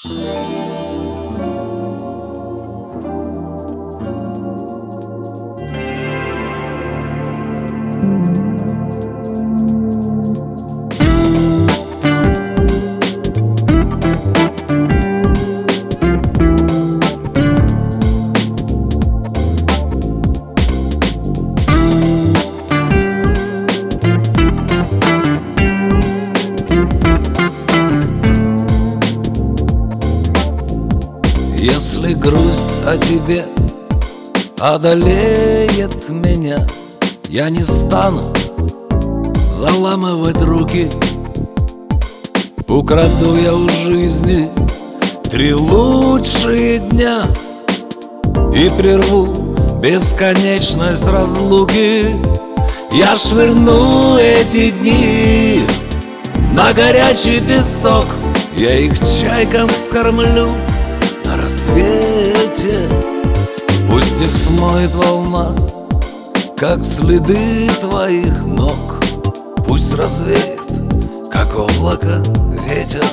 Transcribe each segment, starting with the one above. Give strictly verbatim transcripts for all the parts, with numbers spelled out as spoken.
Если грусть о тебе одолеет меня, я не стану заламывать руки. Украду я у жизни три лучшие дня и прерву бесконечность разлуки. Я швырну эти дни на горячий песок, я их чайкам вскормлю на рассвете. Пусть их смоет волна, как следы твоих ног. Пусть развеет, как облако, ветер.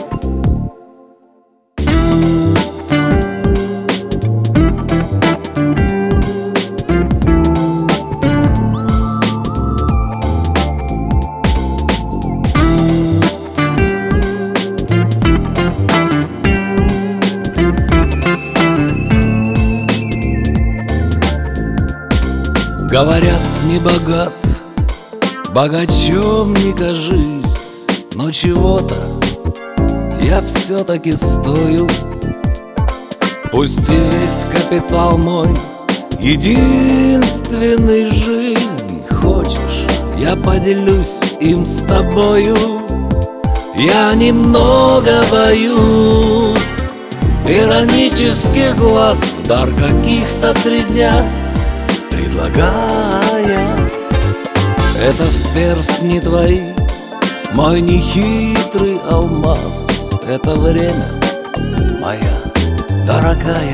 Говорят, не богат, богачом не кажись, но чего-то я все-таки стою. Пусть и весь капитал мой единственный жизнь. Хочешь, я поделюсь им с тобою. Я немного боюсь иронических глаз, дар каких-то три дня предлагая. Это в перстни твои мой нехитрый алмаз. Это время, моя дорогая.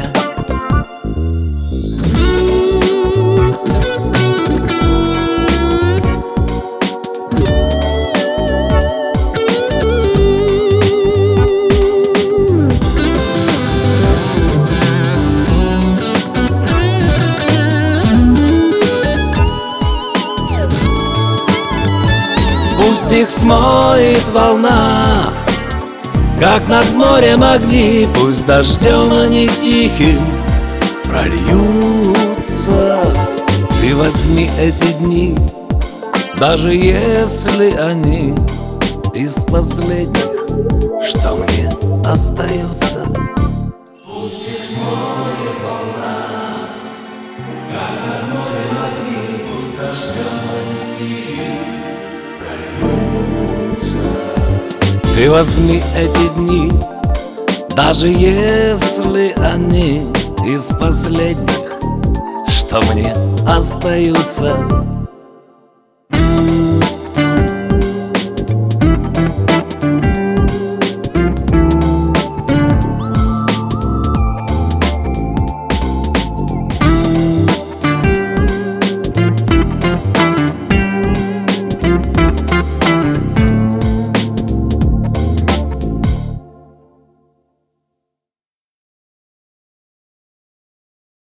Пусть их смоет волна, как над морем огни. Пусть дождем они тихим прольются. Ты возьми эти дни, даже если они из последних, что мне остаются. Пусть их смоет волна, как над морем огни. Пусть дождем они тихим. Ты возьми эти дни, даже если они из последних, что мне остаются.